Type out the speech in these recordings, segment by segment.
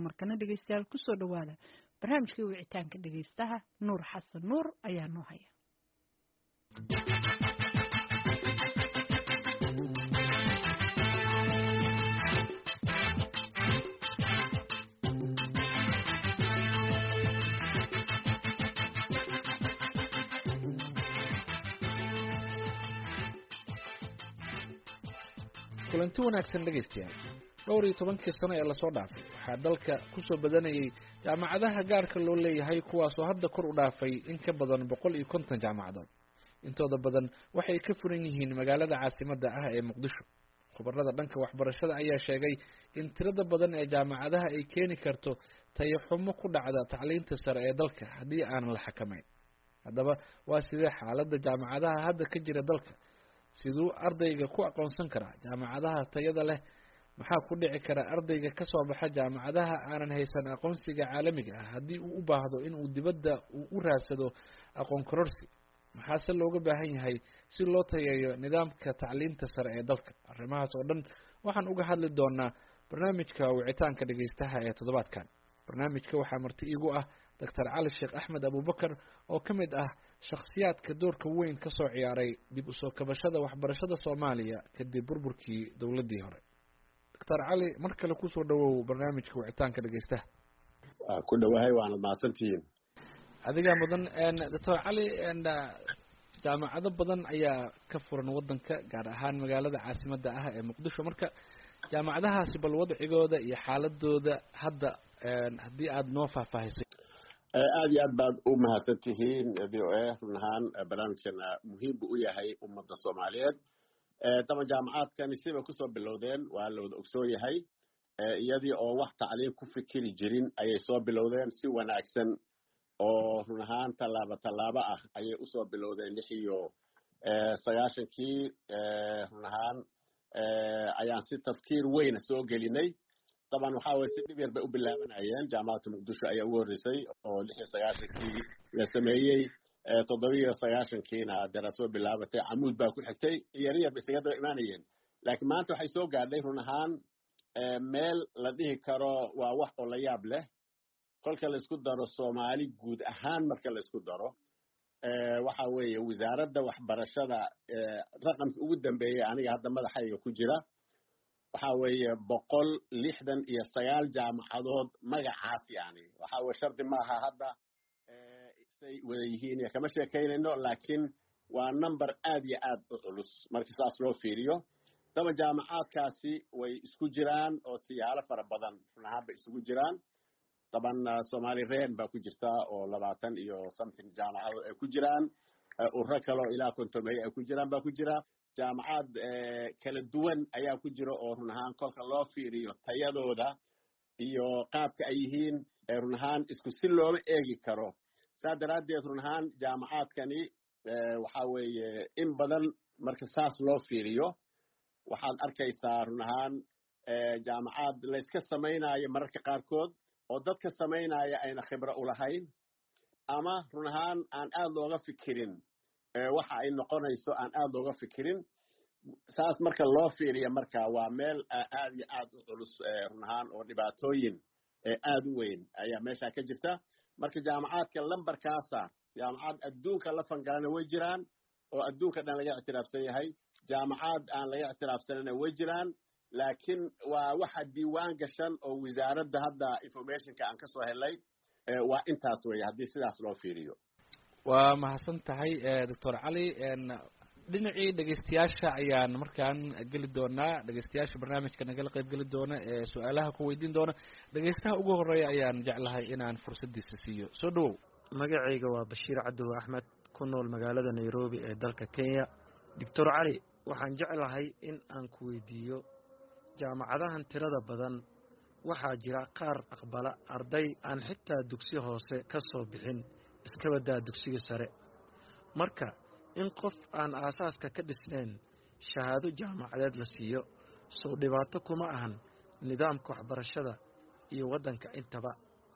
markana dhegeystayaal kusoo dhawaada barnaamijkii wicitaanka dhegeystaha nuur xasan nuur ayaa noo haya. kulanti wanaagsan dhegeystayaal. dhowr iyo 10 sano ee la soo dhaafay waxaa dalka ku soo badanayay jaamacadaha gaarka loo leeyahay kuwaasoo hadda kor u dhaafay in ka badan 150 jaamacadood. intooda badan waxay ka furan yihiin magaalada caasimadda ah ee Muqdisho. khubarada dhanka waxbarashada ayaa sheegay in tirada badan ee jaamacadaha ay keeni karto tayo xumo ku dhacda tacliinta sare ee dalka haddii aan la xakameyn. haddaba waa sidee xaaladda jaamacadaha hadda ka jira dalka? siduu ardayga ku aqoonsan karaa jaamacadaha tayada leh? maxaa ku dhici kara ardayga ka soo baxa jaamacadaha aanan haysan aqoonsiga caalamiga ah haddii uu u baahdo in uu dibadda u raadsado aqoon kororsi? maxaase looga baahan yahay si loo tayeeyo nidaamka tacliinta sare ee dalka? arrimahaas oo dhan waxaan uga hadli doonaa barnaamijka wicitaanka dhegeystaha ee toddobaadkan. barnaamijka waxaa marti iigu ah Dr. Cali Sheekh Axmed Abubakar oo ka mid ah shakhsiyaadka doorka weyn ka soo ciyaaray dib u soo kabashada waxbarashada Soomaaliya kadib burburkii dowladii hore. Dr. Cali, mar kale ku soo dhawow barnaamijka wicitaanka dhegeystaha. ku dhawahay waana mahadsantihiin. adiga mudan Dr. Cali, jaamacado badan ayaa ka furan wadanka gaar ahaan magaalada caasimadda ah ee Muqdisho. marka jaamacadahaasi bal wadcigooda iyo xaaladooda hadda haddii aad noo faahfaahisay. aad iyo aad baad u mahadsantihiin VOA. run ahaan barnaamijkana muhiim buu u yahay ummadda Soomaaliyeed. daba jaamacaadkani siba kusoo bilowdeen waa la wada ogsoon yahay. iyadii oo wax tacliin ku fikiri jirin ayay soo bilowdeen si wanaagsan oo run ahaan tallaabo ah ayay usoo bilowdeen 96kii. run ahaan ayaan si tafkiir weyn soo gelinay. طبعا waxa way si dhib yar bay u bilaabanayeen. jaamacadda Muqdisho ayaa ugu horeysay oo 96kii la sameeyay. 97kiina daraaso bilaabatay. Amuud baa ku xigtay. yar bay isaga daba imaanayeen. laakiin maanta waxay soo gaadhay run ahaan meel la dhihi karo waa wax oo la yaab leh. kolka la isku daro Soomaali guud ahaan marka la isku daro waxa weeye wasaaradda waxbarashada raqamka ugu dambeeyay aniga hadda madaxayga ku jira waxa weeye 169 jaamacadood magacaas yani. waxa weeye shardi maaha hadda say wada yihiin kama sheekaynayno laakiin waa number aad iyo aad u culus marka saas loo fiiriyo. daba jaamacaadkaasi way isku jiraan oo siyaalo fara badan run ahaan bay isugu jiraan. طبعا Somali Reen baa ku jirta oo 20 iyo something jaamacadood ay ku jiraan. ururo kale oo ilaa 50 ay ku jiraan baa ku jira. jaamacad kala duwan ayaa ku jira oo run ahaan kolka loo fiiriyo tayadooda iyo qaabka ay yihiin run ahaan isku si looma eegi karo. saa daraadeed run ahaan jaamacaadkani waxa weeye in badan marka saas loo fiiriyo waxaad arkaysaa run ahaan jaamacad la iska samaynayo mararka qaarkood oo dadka samaynaya ayna khibro u lahayn ama run ahaan aan aad looga fikirin waxa ay noqonayso aan aad looga fikirin. saas marka loo fiiriyo marka waa meel aad iyo aad u culus run ahaan oo dhibaatooyin aad u weyn ayaa meesha ka jirta. marka jaamacaadka lambarkaasa jaamacad adduunka la fangalana way jiraan oo adduunka dhan laga ictiraafsan yahay. jaamacad aan laga ictiraafsanana way jiraan laakiin waa waxa diiwaan gashan oo wasaaradda hadda informationka aan ka soo helay waa intaas weeye haddii sidaas loo fiiriyo. waa mahadsan tahay Dr. Cali. dhinacii dhegeystayaasha ayaan markaan geli doonaa. dhegeystayaasha barnaamijka nagala qayb geli doona ee su-aalaha ku weydiin doona. dhegeystaha ugu horeeya ayaan jeclahay inaan fursadiisa siiyo. soo dhawow. magacayga waa Bashiir Cadow Axmed ku nool magaalada Nairobi ee dalka Kenya. Dr. Cali, waxaan jeclahay in aan ku weydiiyo jaamacadahan tirada badan waxaa jira qaar aqbala arday aan xitaa dugsi hoose ka soo bixin iska wadaa dugsiga sare. marka in qof aan aasaaska ka dhisnayn shahaado jaamacadeed la siiyo soo dhibaato kuma ahan nidaamka waxbarashada iyo wadanka intaba.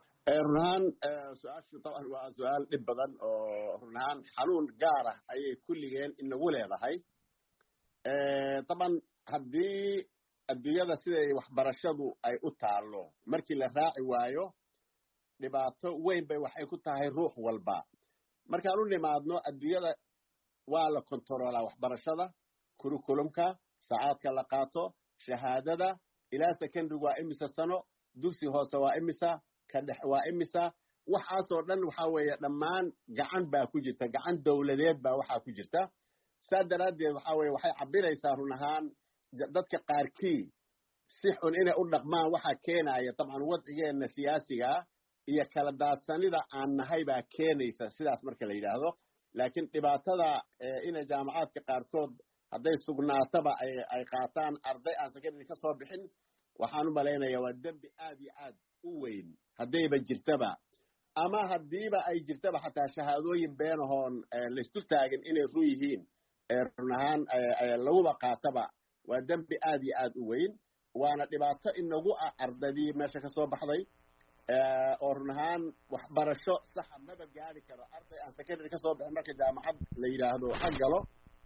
run ahaan su-aashu طبعا waa su-aal dhib badan oo run ahaan xanuun gaar ah ayay kulligeen inagu leedahay. طبعا haddii adduunyada siday waxbarashadu ay u taallo markii la raaci waayo dhibaato weyn bay waxay ku tahay ruux walba markaan u nimaadno adduunyada waa la kontaroolaa waxbarashada curriculumka saacadka la qaato shahaadada ilaa secondary waa imisa sano dugsi hoose waa imisa ka dhex waa imisa waxaasoo dhan waxaa weeye dhammaan gacan baa ku jirta gacan dawladeed baa waxaa ku jirta saa daraaddeed waxaa weeye waxay cabiraysaa run ahaan dadka qaarkii si xun inay u dhaqmaan waxaa keenaya dabcan wadcigeenna siyaasiga iyo kala daadsanida aan nahay baa keenaysa sidaas marka la yidhaahdo laakiin dhibaatada inay jaamacaadka qaarkood hadday sugnaataba ay qaataan arday aan secondary ka soo bixin waxaan u malaynayaa waa dembi aad iyo aad u weyn haddayba jirtaba ama haddiiba ay jirtaba xataa shahaadooyin beenahoon laysdul taagin inay run yihiin run ahaan laguba qaataba waa dembi aad iyo aad u weyn waana dhibaato inagu ah ardaydii meesha ka soo baxday oo run ahaan waxbarasho saxa maba gaari karo arday aan secondary ka soo bixin marka jaamacad la yidhaahdo ha galo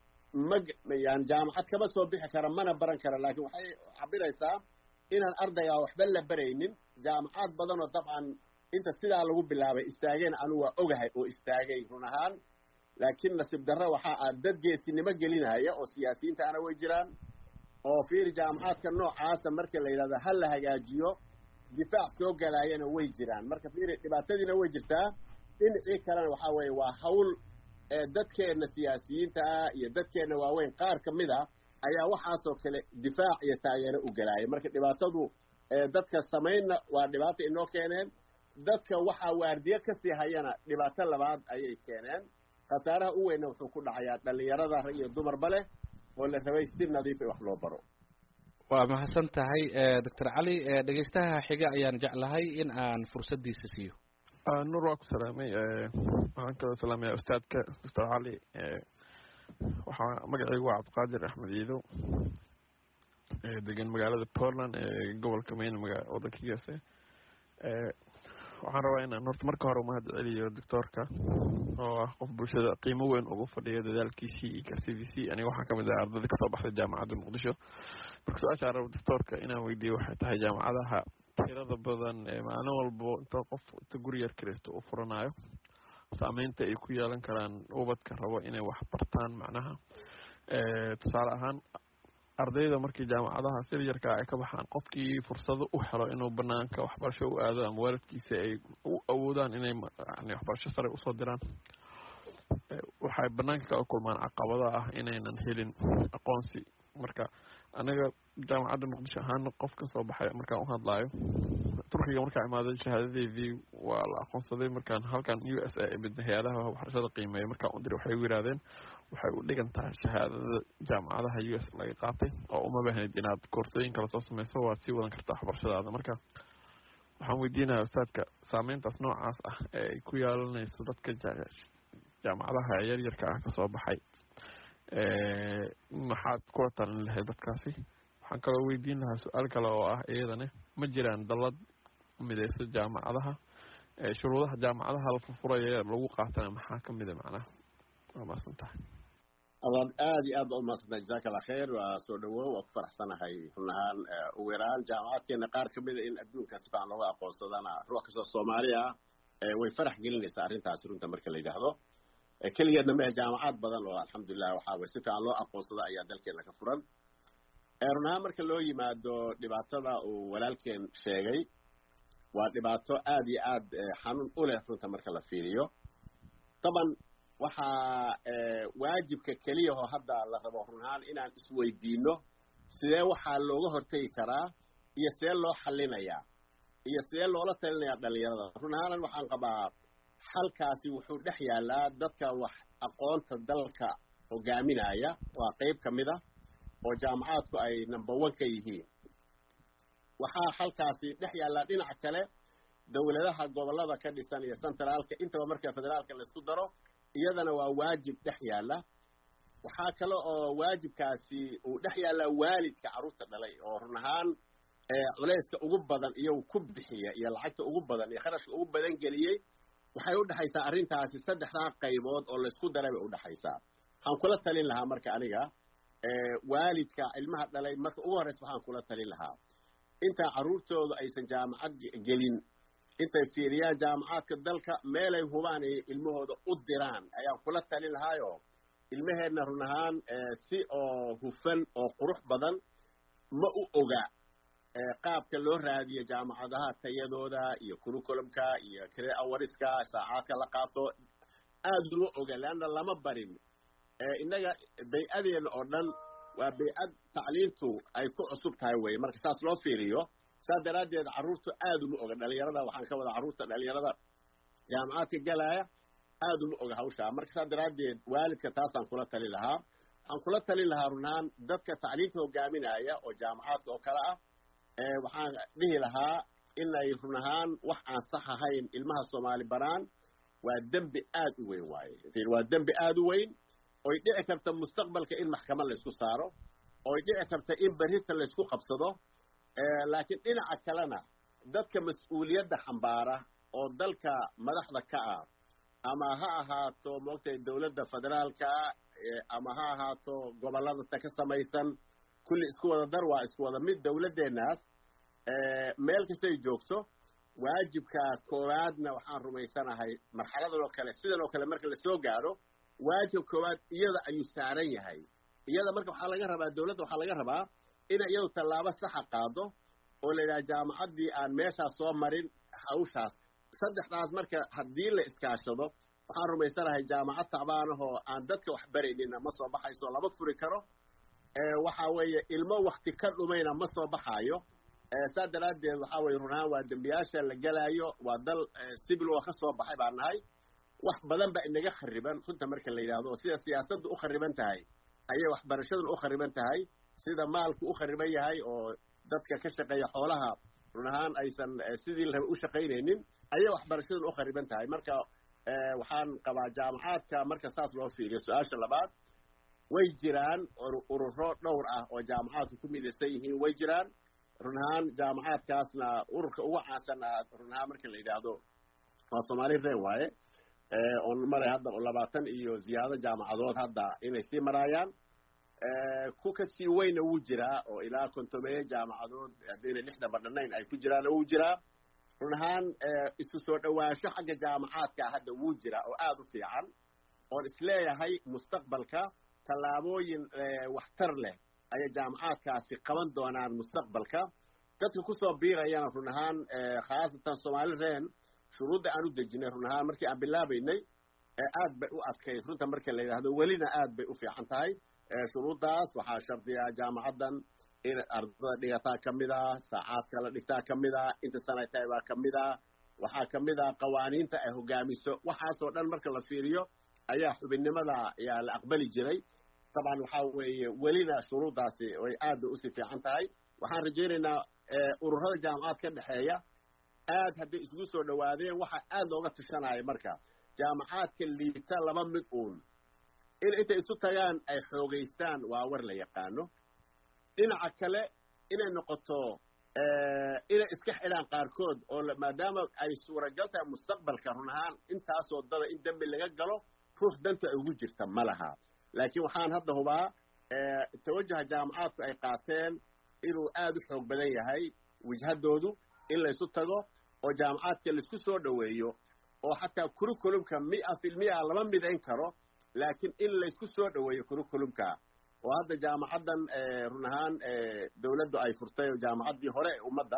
yani jaamacad kama soo bixi kara mana baran kara laakiin waxay cabiraysaa inaan ardaygaa waxba la baraynin jaamacad badanoo dabcan inta sidaa lagu bilaabay istaageen anu waa ogahay oo istaagay run ahaan laakiin nasiib darro waxaa ah dad geesinimo gelinaya oo siyaasiyiinta ana way jiraan oo fiiri jaamacaadka noocaasa marka la yidhahdo ha la hagaajiyo difaac soo galaayana way jiraan marka fiiri dhibaatadiina way jirtaa dhinacii kalena waxaa weeye waa hawl dadkeenna siyaasiyiinta ah iyo dadkeenna waaweyn qaar ka mid a ayaa waxaasoo kale difaac iyo taageero u galaaya marka dhibaatadu dadka samaynna waa dhibaato inoo keeneen dadka waxaa waardiye ka sii hayana dhibaato labaad ayay keeneen khasaaraha u weynna wuxuu ku dhacayaa dhallinyarada rag iyo dumarba leh oo la rabay si nadiif wax loo baro waa mahadsan tahay doctor cali dhegeystaha xiga ayaan jeclahay in aan fursaddiisa siiyo nuur waa ku salaamay waxaan kaloo salaamayaa ustaadka doctor cali waxaa magacaygu waa cabdiqaadir axmed ciidow degan magaalada Portland gobolka Maine waddankiisa waxaan rabaa inaan horta marka hore u mahad celiyo doctorka oo ah qof bulshada qiimo weyn ugu fadhiya dadaalkiisii iyo kartidiisii aniga waxaan ka mid ah ardayda ka soo baxday jaamacadda muqdisho marka su-aasha rabo doctorka inaan weydiiyo waxay tahay jaamacadaha tirada badan maalin walbo inta qof inta guri yar kiraysto u furanayo saameynta ay ku yeelan karaan ubadka rabo inay wax bartaan macnaha tusaale ahaan ardayda markii jaamacadaha sida yarkaa ay ka baxaan qofkii fursado u helo inuu banaanka waxbarasho u aado ama waalidkiisa ay u awoodaan inay waxbarasho sare usoo diraan waxay banaanka kala kulmaan caqabada ah inaynan helin aqoonsi marka anaga jaamacadda muqdisho ahaan qof ka soo baxay markaan u hadlaayo turkiga markaan imaaday shahaadadeedii waa la aqoonsaday markaan halkan USA midna hay-adaha waxbarashada qiimeeya markaan u diray waxay u yidhaahdeen waxay u dhigan tahay shahaadada jaamacadaha US laga qaatay oo uma baahnid inaad koorsooyin kala soo samayso waad sii wadan kartaa waxbarashadaada marka waxaan weydiinayaa ustaadka saameyntaas noocaas ah ee ay ku yeelanayso dadka jaamacadaha yaryarka ah kasoo baxay maxaad kula talin lahayd dadkaasi waxaan kaloo weydiin lahaa su-aal kale oo ah iyadane ma jiraan dallad midayso jaamacadaha shuruudaha jaamacadaha la furfuraya lagu qaatana maxaa ka mida macnaha waa maasan tahay aad aad iyo aad baa umaadsantay jazaaka allah khayr waa soo dhawow waa ku faraxsanahay run ahaan ugu yaraan jaamacadkeena qaar ka mida in adduunka si fiican looga aqoonsadana ruux kastoo soomaali ah way farax gelinaysaa arrintaasi runta marka la yidhaahdo keligeedna mehe jaamacad badan oo alxamdulilah waxaa way si fiican loo aqoonsada ayaa dalkeena ka furan run ahaan marka loo yimaado dhibaatada uu walaalkeen sheegay waa dhibaato aad iyo aad xanuun u leh runta marka la fiiriyo taban waxaa waajibka keliya oo hadda la rabo run ahaan inaan isweydiino sidee waxaa looga hortegi karaa iyo sidee loo xallinayaa iyo sidee loola talinayaa dhallinyarada run ahaan waxaan qabaa xalkaasi wuxuu dhex yaalaa dadka wax aqoonta dalka hogaaminaya waa qayb ka mid ah oo jaamacaadku ay number 1 ka yihiin waxaa xalkaasi dhex yaallaa dhinaca kale dawladaha gobollada ka dhisan iyo centraalka intaba marka federaalka la isku daro iyadana waa waajib dhex yaalla waxaa kale oo waajibkaasi uu dhex yaallaa waalidka carruurta dhalay oo run ahaan culayska ugu badan iyo ku bixiya iyo lacagta ugu badan iyo kharashka ugu badan geliyey waxay u dhaxaysaa arrintaasi saddexdaa qaybood oo la isku daray bay u dhaxaysaa waxaan kula talin lahaa marka aniga waalidka ilmaha dhalay marka ugu horreysa waxaan kula talin lahaa intaa carruurtooda aysan jaamacad gelin intay fiiriyaan jaamacaadka dalka meelay hubaan ay ilmahooda u diraan ayaan kula talin lahaayo ilmaheenna run ahaan si oo hufan oo qurux badan ma u oga qaabka loo raadiyo jaamacadaha tayadooda iyo curriculumka iyo career awariska saacaadka la qaato aad loo oga leanna lama barin innaga bay-adeena oo dhan waa bay-ad tacliintu ay ku cusub tahay weye marka saas loo fiiriyo saas daraaddeed carruurtu aad uma oga dhalinyarada waxaan ka wada carruurta dhalinyarada jaamacaadka galaya aad uma oga hawshaa marka saas daraaddeed waalidka taasaan kula tali lahaa waxaan kula talin lahaa runaan dadka tacliinta hogaaminaya oo jaamacaadka oo kale ah waxaan dhihi lahaa inay run ahaan wax aan sax ahayn ilmaha soomaali baraan waa dembi aad u weyn waaye waa dembi aad u weyn oy dhici karta mustaqbalka in maxkamad laysku saaro oy dhici karta in berrita laysku qabsado laakiin dhinaca kalena dadka mas-uuliyadda xambaara oo dalka madaxda ka ah ama ha ahaato moogtay dawladda federaalka ama ha ahaato gobollada ta ka samaysan kulli isku wada dar waa isku wada mid dawladdeennaas meel kastay joogto waajibka koowaadna waxaan rumaysanahay marxaladan oo kale sidan oo kale marka lasoo gaaro waajib koowaad iyada ayuu saaran yahay iyada marka waxaa laga rabaa dawladda waxaa laga rabaa inay iyadu tallaabo saxa qaado oo la yidhaha jaamacaddii aan meeshaas soo marin hawshaas saddexdaas marka haddii la iskaashado waxaan rumaysanahay jaamacad tacbaanahoo aan dadka wax baraynina ma soo baxayso lama furi karo waxa weeye ilmo wakti ka dhumayna ma soo baxaayo saa daraaddeed waxaa weye runahaan waa dembiyaasha la gelaayo waa dal sibil oo ka soo baxay baan nahay wax badan ba inaga khariban runta marka la yidhaahdo sida siyaasaddu u khariban tahay ayay waxbarashadan u khariban tahay sida maalku u khariban yahay oo dadka ka shaqeeya xoolaha run ahaan aysan sidii la u shaqaynaynin ayay waxbarashadan u khariban tahay marka waxaan qabaa jaamacaadka marka saas loo fiiriyo su-aasha labaad way jiraan ururo dhowr ah oo jaamacaadku ku midaysan yihiin way jiraan run ahaan jaamacaadkaasna ururka ugu caansan run ahaan marka la yidhaahdo waa Soomaali reen waaye on maray hadda 20 iyo ziyaado jaamacadood hadda inay sii maraayaan ku ka sii weyna wuu jiraa oo ilaa 50 jaamacadood hadayna 6 badhanayn ay ku jiraan wuu jiraa run ahaan isu soo dhawaansho xagga jaamacaadka hadda wuu jiraa oo aad u fiican oon isleeyahay mustaqbalka tallaabooyin waxtar leh ayay jaamacaadkaasi qaban doonaan mustaqbalka dadka ku soo biirayana run ahaan khaasatan Soomaali reen shuruudda aan u dejinay run ahaan markii aan bilaabaynay aad bay u adkayd runta marka la yidhaahdo welina aad bay u fiican tahay shuruuddaas waxaa shardiya jaamacaddan in ardada dhigataa ka mid ah saacaadka la dhigtaa ka mid ah inta sanay tahay baa ka mid ah waxaa ka mid ah qawaaniinta ay hogaamiso waxaasoo dhan marka la fiiriyo ayaa xubinnimada ayaa la aqbali jiray طبعا waxaa weeye welina shuruuddaasi way aad bay usii fiican tahay waxaan rajaynaynaa ururada jaamacaad ka dhexeeya aad hadday isugu soo dhawaadeen waxa aad looga tashanaya marka jaamacaadka liita laba mid uun in intay isu tagaan ay xoogaystaan waa war la yaqaano dhinaca kale inay noqoto inay iska xidhaan qaarkood oo maadaama ay suuragal tahay mustaqbalka run ahaan intaasoo dada in dembi laga galo ruux danta ay ugu jirta ma laha laakiin waxaan hadda hubaa tawajaha jaamacaadku ay qaateen inuu aad u xoog badan yahay wajhadoodu in laysu tago oo jaamacaadka laisku soo dhoweeyo oo xataa curriculumka 100% lama midayn karo laakiin in laysku soo dhoweeyo curriculumka oo hadda jaamacaddan run ahaan dawladdu ay furtay oo jaamacaddii hore ee ummadda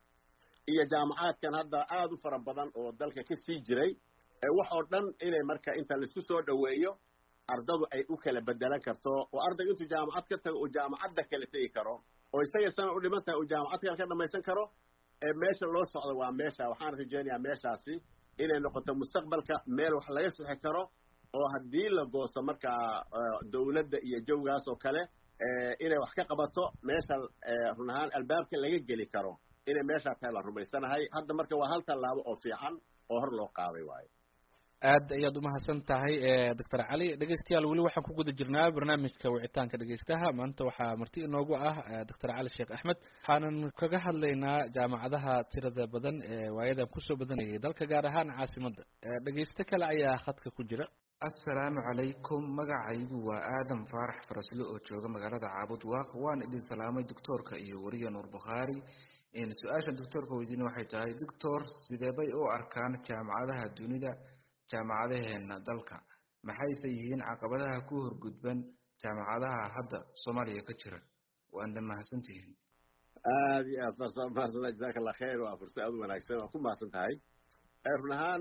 iyo jaamacaadkan hadda aad u fara badan oo dalka ka sii jiray wax oo dhan inay marka inta laisku soo dhoweeyo ardadu ay u kala bedelan karto oo ardaygu intuu jaamacad ka tago uu jaamacadda kala tegi karo oo isaga sana u dhiman tahay uu jaamacad kale ka dhamaysan karo meesha loo socdo waa meesha waxaan rajaynayaa meeshaasi inay noqoto mustaqbalka meel wax laga sixi karo oo haddii la goosto markaa dawladda iyo jawgaas oo kale inay wax ka qabato meesha run ahaan albaabka laga geli karo inay meeshaa tahay la rumaysanahay hadda marka waa hal tallaabo oo fiican oo hor loo qaaday waayo aad ayaad umahadsan tahay doctor cali dhegeystayaal weli waxaan ku guda jirnaa barnaamijka wicitaanka dhegeystaha maanta waxaa marti inoogu ah doctor cali sheekh axmed waxaanan kaga hadlaynaa jaamacadaha tirada badan ee waayadan kusoo badanayay dalka gaar ahaan caasimadda dhegeysto kale ayaa khadka ku jira. assalaamu calaykum, magacaygu waa aadan faarax farasle oo jooga magaalada caabud waaq. waan idin salaamay doctoorka iyo wariye nuur bukhaari. su-aasha doctoorka weydiina waxay tahay, doctor sidee bay u arkaan jaamacadaha dunida jaamacadaheena dalka, maxayse yihiin caqabadaha ku horgudban jaamacadaha hadda soomaaliya ka jira? waana mahadsantihiin. aad iyo aad mahadsan, jazaaka allah khayr. waa fursad aad u wanaagsan, waa ku mahadsan tahay. run ahaan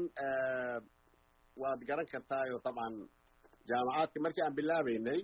waad garan kartaayo dabcan jaamacaadka markii aan bilaabeynay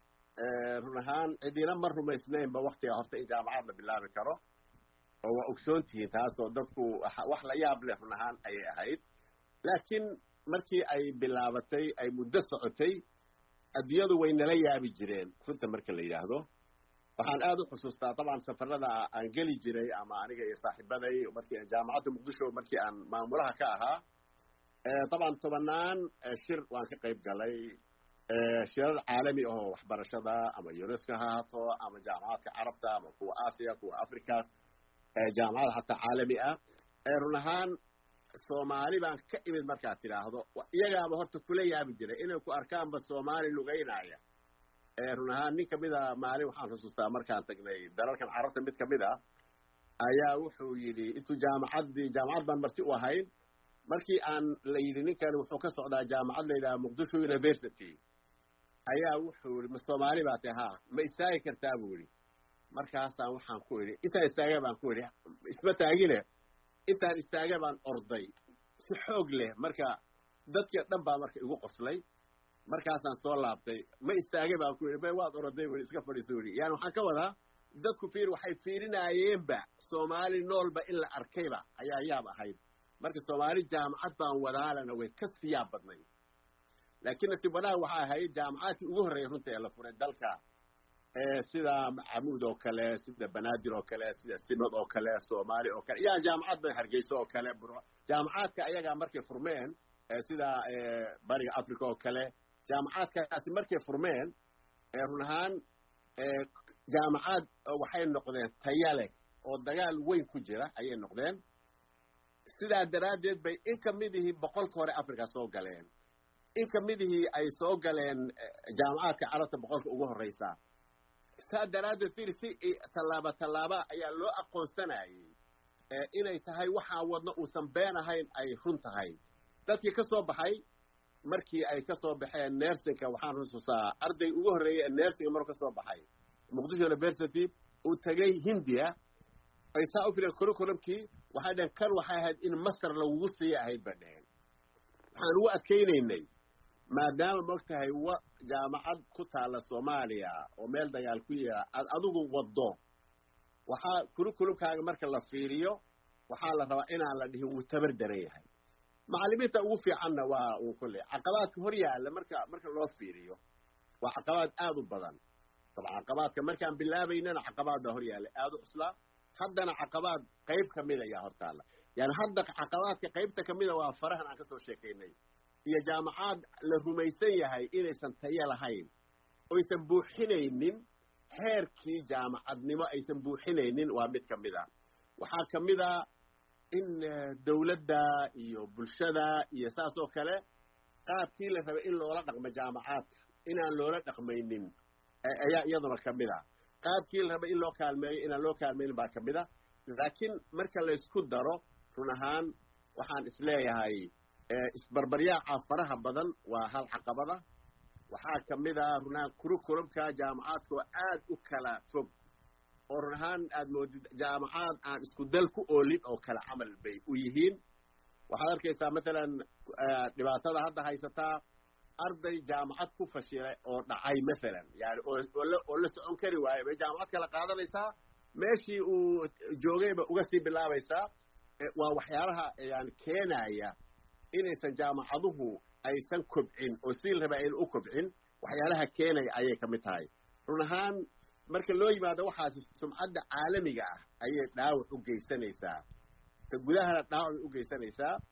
run ahaan cidina ma rumaysnaynba waktiga horta in jaamacad la bilaabi karo, oo waa ogsoontihiin taas oo dadku wax la yaab leh run ahaan ayay ahayd. laakiin markii ay bilaabatay ay muddo socotay adduunyadu way nala yaabi jireen runta marka la yidhaahdo. waxaan aad u xusuustaa dabcan safarada aan geli jiray ama aniga iyo saaxiibaday markii jaamacadda muqdisho markii aan maamulaha ka ahaa dabcan tobanaan shir waan ka qayb galay, shirar caalami ahoo waxbarashada ama UNESCO ha ahaato ama jaamacadka carabta ama kuwa aasiya kuwa africa jaamacada hataa caalami ah. run ahaan soomaali baan ka imid markaad tidhaahdo iyagaaba horta kula yaabi jiray inay ku arkaanba soomaali lugaynaya. run ahaan nin kamida maalin waxaan xusuustaa markaan tagnay dalalkan carabta mid kamid a ayaa wuxuu yidhi intuu jaamacad baan marti u ahayn, markii aan la yidhi ninkani wuxuu ka socdaa jaamacad la yidhaha muqdisho university, ayaa wuxuu yidhi ma soomaali baa tahay? ha, ma istaagi kartaa buu yidhi. markaasaan waxaan ku idhi intaan istaaga baan ku idhi isma taagine, intaan istaaga baan orday si xoog leh. marka dadka dhan baa marka igu qoslay. markaasaan soo laabtay, ma istaagay baan ku idhi may waad oroday bui iska fadhiiso yidhi. yani waxaan ka wadaa dadku waxay fiirinayeenba soomaali noolba in la arkayba ayaa yaab ahayd. marka soomaali jaamacad baan wadaalana way ka siyaab badnay. laakiin nasiib wanaag waxaa ahayd jaamacaadkii ugu horreeyay runta ee la furay dalka, sida camuud oo kale, sida banaadir oo kale, sida sinod oo kale, soomaali oo kale, yaa jaamacadda hargeysa oo kale. jaamacaadka ayagaa markay furmeen sida bariga africa oo kale, jaamacaadkaasi markay furmeen run ahaan jaamacad waxay noqdeen taya leh oo dagaal weyn ku jira ayay noqdeen. sidaa daraaddeed bay in ka midihii boqolka hore africa soo galeen, in ka midihii ay soo galeen jaamacaadka carabta boqolka ugu horreysa. saa daraaddeed si tallaaba ayaa loo aqoonsanayay inay tahay waxaa wadno uusan been ahayn ay run tahay. dadkii ka soo baxay markii ay ka soo baxeen nersinka, waxaan xusuusaa arday ugu horreeyay ee nersinga maruu ka soo baxay muqdisho university uu tegay hindiya, ay saa u fileen curriculumkii waxay dhaheen kan waxay ahayd in masar lagugu siiya ahayd ba dheheen. waxaan ugu adkaynaynay maadaama maogtahay jaamacad ku taalla soomaaliya oo meel dagaal ku yaala aad adigu waddo, waxaa curriculumkaaga marka la fiiriyo waxaa la rabaa inaan la dhihin wuu tabar daran yahay. macallimiinta ugu fiicanna waa uu kulle caqabaadka hor yaalla marka loo fiiriyo waa caqabaad aad u badan. dabcan caqabaadka markaan bilaabaynana caqabaad baa hor yaalla aad u cuslaa. haddana caqabaad qayb kamid ayaa hortaalla. yani hadda caqabaadka qaybta kamida waa farahan aan kasoo sheekaynay iyo jaamacaad la rumaysan yahay inaysan tayo lahayn, oysan buuxinaynin heerkii jaamacadnimo aysan buuxinaynin, waa mid kamid a. waxaa kamid a in dawladda iyo bulshada iyo saas oo kale qaabkii la rabay in loola dhaqmo jaamacaadka inaan loola dhaqmaynin ayaa iyaduna kamid a. qaabkii la rabay in loo kaalmeeyo inaan loo kaalmaynin baa kamid a. laakiin marka laysku daro run ahaan waxaan isleeyahay isbarbaryaaca faraha badan waa hal caqabada. waxaa kamid a run ahaan curriculumka jaamacaadka oo aad u kala fog, oo run ahaan aad moodid jaamacaad aan isku dal ku oolin oo kala camal bay u yihiin. waxaad arkaysaa matalan dhibaatada hadda haysataa arday jaamacad ku fashilay oo dhacay masalan, yani oo la socon kari waayo bay jaamacad kala qaadanaysaa, meeshii uu joogayba uga sii bilaabaysaa. waa waxyaalaha yani keenaya inaysan jaamacaduhu aysan kobcin oo sidii la rabay ayna u kobcin. waxyaalaha keenaya ayay kamid tahay. run ahaan marka loo yimaado waxaasi sumcadda caalamiga ah ayay dhaawac u geysanaysaa, ta gudahana dhaawac u geysanaysaa.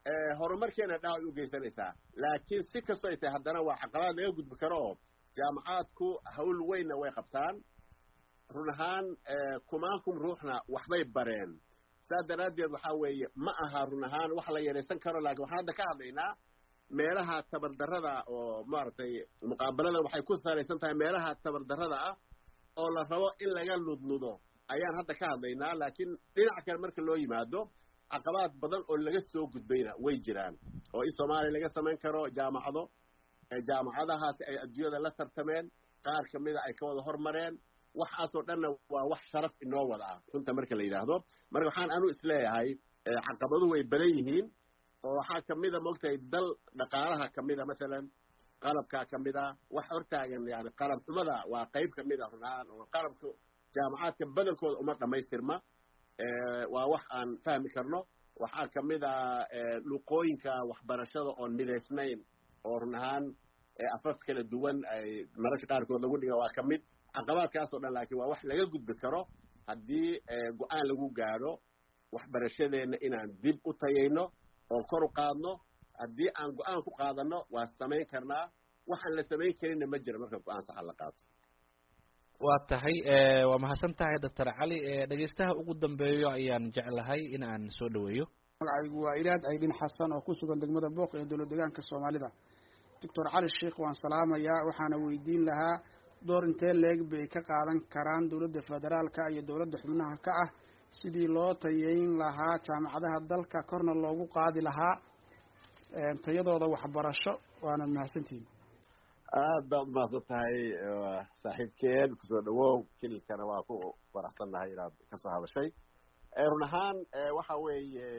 horumarkeena dhaawac u geysanaysaa laakiin si kastoo ay tahay haddana waa caqabad laga gudbi karo oo jaamacaadku hawl weynna way qabtaan run ahaan kumaakum ruuxna waxbay bareen saa daraaddeed waxaa weeye ma aha run ahaan wax la yaraysan karo laakiin waxaan hadda ka hadlaynaa meelaha tabardarrada oo maaragtay muqaabaladan waxay ku salaysan tahay meelaha tabardarrada ah oo la rabo in laga nudnudo ayaan hadda ka hadlaynaa laakiin dhinaca kale marka loo yimaado caqabaad badan oo laga soo gudbayna way jiraan oo in soomaaliya laga samayn karo jaamacadahaasi ay adduunyada la tartameen qaar ka mida ay ka wada hormareen waxaasoo dhanna waa wax sharaf inoo wada ah runta marka la yidhaahdo marka waxaan anu isleeyahay caqabaduhu way badan yihiin oo waxaa ka mida moogtahay dal dhaqaalaha ka mida masalan qalabkaa ka mida wax hortaagan yani qalab xumada waa qayb ka mid a run ahaan oo qalabka jaamacaadka badankooda uma dhammaystirma waa wax aan fahmi karno waxaa ka mid a luqooyinka waxbarashada oon midaysnayn oo run ahaan afaf kala duwan ay mararka qaarkood lagu dhiga waa ka mid caqabaadkaasoo dhan laakiin waa wax laga gudbi karo haddii go-aan lagu gaadho waxbarashadeenna inaan dib u tayayno oo kor u qaadno haddii aan go-aan ku qaadanno waa samayn karnaa waxaan la samayn karinna ma jiro marka go-aan saxa la qaato waa tahay waa mahadsan tahay doctor cali dhegeystaha ugu dambeeyo ayaan jeclahay in aan soo dhaweeyo magacaygu waa ilaad aydin xasan oo ku sugan degmada booq ee dowlad deegaanka soomaalida doctor cali sheekh waan salaamayaa waxaana weydiin lahaa door intee leeg bay ka qaadan karaan dowladda federaalka iyo dowladda xubnaha ka ah sidii loo tayeyn lahaa jaamacadaha dalka korna loogu qaadi lahaa tayadooda waxbarasho waana mahadsantihin aad baad umahadsan tahay saaxiibkeen kusoo dhawow kililkana waa ku faraxsannahay inaad kasoo hadashay run ahaan waxa weeye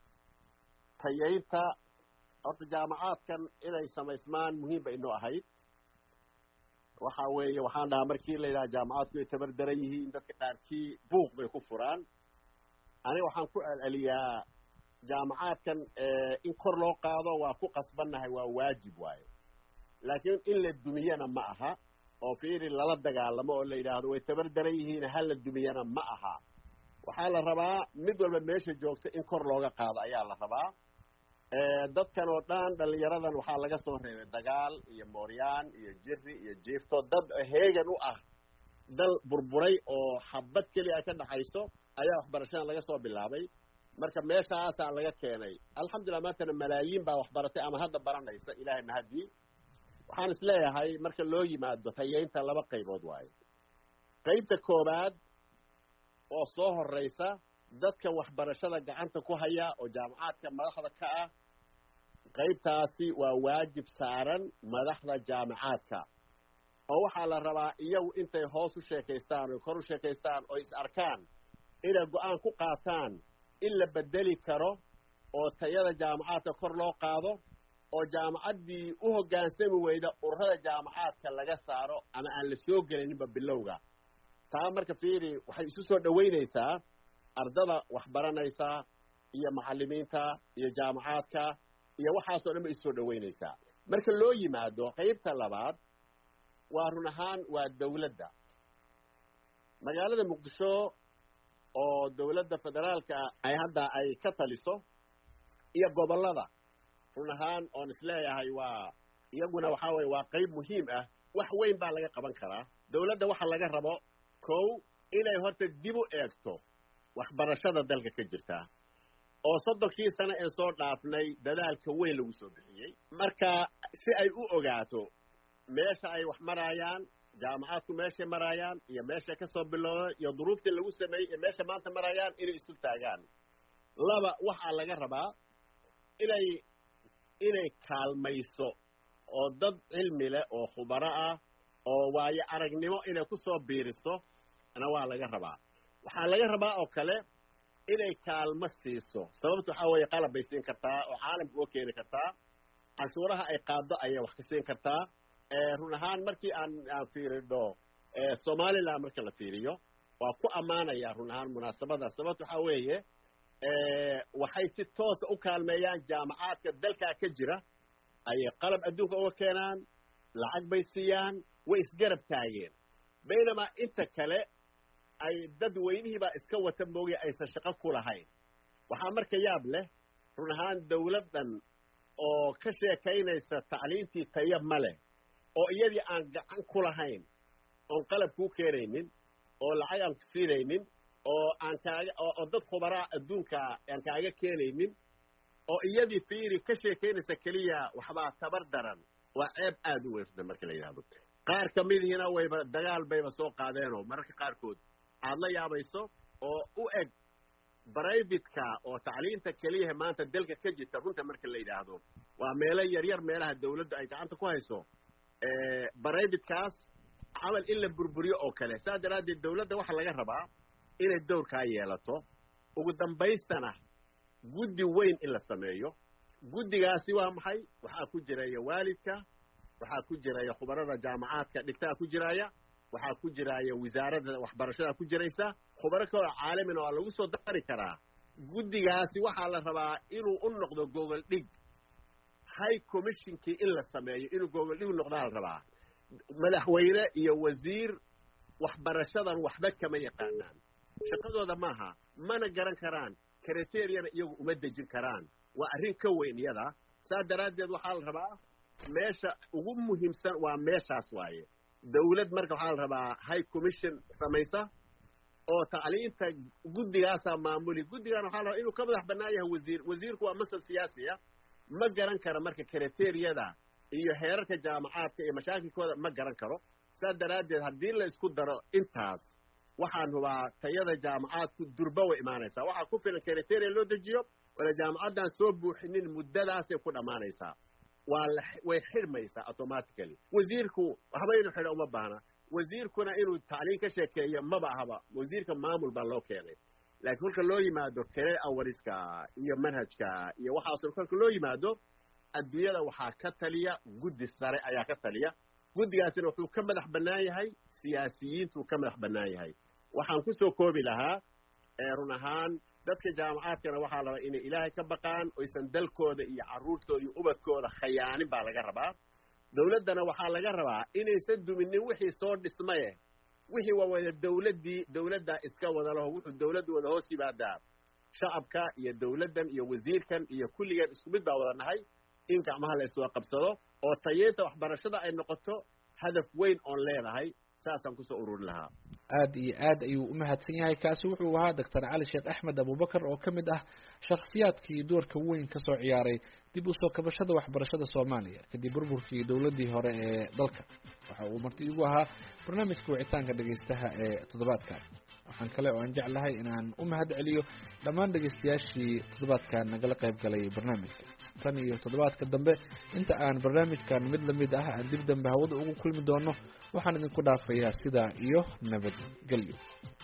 tayeynta horta jaamacaadkan inay samaysmaan muhiim bay inoo ahayd waxa weeye waxaan dhahaa markii la yidhaha jaamacaadku ay tabar daran yihiin dadka qaarkii buuq bay ku furaan aniga waxaan ku celceliyaa jaamacaadkan in kor loo qaado waa ku qasbannahay waa waajib waaye laakiin in la dumiyana ma aha oo fiiri lala dagaalamo oo la yidhaahdo way tabar daran yihiin ha la dumiyana ma aha waxaa la rabaa mid walba meesha joogta in kor looga qaado ayaa la rabaa dadkan oo dhan dhalinyaradan waxaa laga soo reebay dagaal iyo mooryaan iyo jiri iyo jiifto dad heegan u ah dal burburay oo xabad keliya ka dhaxayso ayaa waxbarashadan laga soo bilaabay marka meeshaasaa laga keenay alxamdulillah maantana malaayiin baa waxbaratay ama hadda baranaysa ilaahay mahadii waxaan isleeyahay marka loo yimaado tayeynta laba qaybood waayo qaybta koowaad oo soo horeysa dadka waxbarashada gacanta ku haya oo jaamacaadka madaxda ka ah qaybtaasi waa waajib saaran madaxda jaamacaadka oo waxaa la rabaa iyagu intay hoos u sheekaystaan oo kor u sheekaystaan oo is arkaan inay go-aan ku qaataan in la bedeli karo oo tayada jaamacaadka kor loo qaado oo jaamacaddii u hoggaansami weyda ururada jaamacaadka laga saaro ama aan la soo gelaninba bilowga taa marka fiiri waxay isu soo dhoweynaysaa ardada waxbaranaysa iyo macallimiinta iyo jaamacaadka iyo waxaasoo dhan bay isu soo dhoweynaysaa marka loo yimaado qaybta labaad waa run ahaan waa dawladda magaalada muqdisho oo dawladda federaalka ay hadda ay ka taliso iyo gobollada run ahaan oon isleeyahay waa iyaguna waxaa weye waa qayb muhiim ah wax weyn baa laga qaban karaa dawladda waxa laga rabo kow inay horta dib u eegto waxbarashada dalka ka jirta oo 30 sano ee soo dhaafnay dadaalka weyn lagu soo bixiyey marka si ay u ogaato meesha ay wax marayaan jaamacaadku meesha marayaan iyo meesha ka soo bilowday iyo duruuftii lagu sameeyey iyo meesha maanta marayaan inay isu taagaan laba waxa laga rabaa inay kaalmayso oo dad cilmi leh oo khubaro ah oo waayo aragnimo inay ku soo biiriso ana waa laga rabaa waxaa laga rabaa oo kale inay kaalmo siiso sababtu waxaa weeye qalab bay siin kartaa oo caalamka oo keeni kartaa canshuuraha ay qaado ayay wax ka siin kartaa run ahaan markii aan fiirino somaliland marka la fiiriyo waa ku ammaanaya run ahaan munaasabada sababtu waxaa weeye waxay si toosa u kaalmeeyaan jaamacaadka dalkaa ka jira ayay qalab adduunka uga keenaan lacag bay siiyaan way isgarab taageen baynamaa inta kale ay dad weynihiibaa iska wata moogay aysan shaqo ku lahayn waxaa marka yaab leh run ahaan dawladdan oo ka sheekaynaysa tacliintii tayo ma leh oo iyadii aan gacan ku lahayn oon qalab kuu keenaynin oo lacag aan ku siinaynin oo aan oo dad khubaraa adduunka aan kaaga keenaynin oo iyadii fiiri ka sheekaynaysa keliya waxbaa tabar daran waa ceeb aad u weyn marka la yidhaahdo qaar ka midihiina wayba dagaal bayba soo qaadeenoo mararka qaarkood aad la yaabayso oo u eg bribate-ka oo tacliinta keliyaha maanta dalka ka jirta runta marka la yidhaahdo waa meelo yaryar meelaha dawladdu ay gacanta ku hayso bribate-kaas camal in la burburiyo oo kale saa daraaddeed dawladda waxaa laga rabaa inay dowrkaa yeelato ugu dambaystana guddi weyn in la sameeyo guddigaasi waa maxay waxaa ku jiraya waalidka waxaa ku jiraya khubarada jaamacaadka dhigtaa ku jiraya waxaa ku jiraya wasaaradda waxbarashada ku jiraysa khubaro kaloo caalamina waa lagu soo dari karaa guddigaasi waxaa la rabaa inuu u noqdo gogol dhig high commissionkii in la sameeyo inuu gogol dhig noqdaa la rabaa madaxweyne iyo wasiir waxbarashadan waxba kama yaqaanaan shaqadooda maaha mana garan karaan kriteriyana iyagu uma dejin karaan waa arrin ka weyn iyada saa daraaddeed waxaa la rabaa meesha ugu muhiimsan waa meeshaas waaye dawlad marka waxaa la rabaa high commission samaysa oo tacliinta guddigaasaa maamuli guddigaana waxaa la rabaa inuu ka madax bannaan yahay wasiirku waa masal siyaasiya ma garan kara marka kriteriyada iyo heerarka jaamacaadka iyo mashaakilkooda ma garan karo saa daraaddeed haddii la isku daro intaas waxaan hubaa tayada jaamacaadku durba way imaanaysaa waxaa ku filan kriteria loo dejiyo wala jaamacaddaan soo buuxinin muddadaasay ku dhammaanaysaa way xirmaysaa automatically wasiirku waxba inuu xidho uma baahna wasiirkuna inuu tacliin ka sheekeeyo maba ahaba wasiirka maamul baa loo keenay laakiin kolka loo yimaado career awariska iyo manhajka iyo waxaasoo kolka loo yimaado adduunyada waxaa ka taliya guddi sare ayaa ka taliya guddigaasina wuxuu ka madax bannaan yahay siyaasiyiintuu ka madax bannaan yahay waxaan ku soo koobi lahaa run ahaan dadka jaamacaadkana waxaa la rabaa inay ilaahay ka baqaan oysan dalkooda iyo carruurtooda iyo ubadkooda khayaanin baa laga rabaa dawladdana waxaa laga rabaa inaysan duminin wixii soo dhismaye wixii waa wada dawladdaa iska wada laho wuxuu dawladdu wada hoos yimaadaa shacabka iyo dawladdan iyo wasiirkan iyo kulligeen isku mid baa wada nahay in gacmaha la iswada qabsado oo tayeynta waxbarashada ay noqoto hadaf weyn oon leedahay saasaan kusoo ururin lahaa aad iyo aad ayuu u mahadsan yahay kaasi wuxuu ahaa doctor cali sheekh axmed abubakar oo ka mid ah shakhsiyaadkii doorka weyn ka soo ciyaaray dib u soo kabashada waxbarashada soomaaliya kadib burburkii dowladdii hore ee dalka waxa uu marti igu ahaa barnaamijka wicitaanka dhegaystaha ee toddobaadkan waxaan kale oo aan jeclahay inaan u mahad celiyo dhammaan dhegaystayaashii toddobaadkan nagala qayb galay barnaamijka tan iyo toddobaadka dambe inta aan barnaamijkan mid lamid ah aan dib dambe hawada ugu kulmi doono waxaan idinku dhaafayaa sidaa iyo nabadgelyo